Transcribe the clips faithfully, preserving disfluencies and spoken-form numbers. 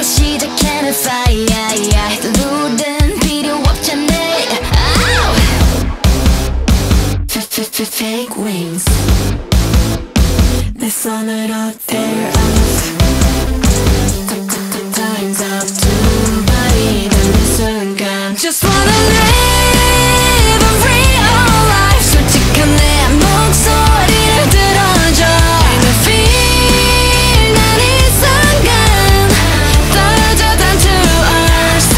시작하는 fire 룰은 필요 없잖아. Fake wings 내 손으로 tear off Time's up to body 닿는 순간 Just wanna live a real life 솔직한 내 목소리를 들어줘 And I feel 난 이 순간 떨어져 down to earth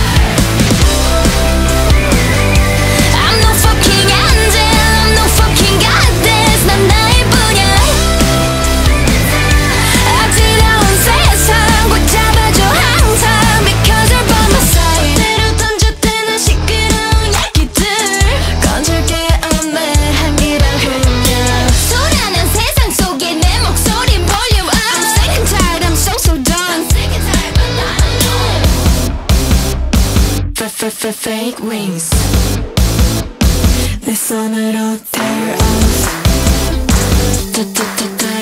I'm no fucking angel I'm no fucking goddess 난 나일 뿐이야 어지러운 세상 꽉 잡아줘 항상 Because you're by my side 때로 던져대는 시끄러운 얘기들 건질게 엄매 한기랑 흘려 소란한 세상 속에 내 목소린 볼륨 up I'm sick and tired I'm so so done Fake wings 내 손으로 tear off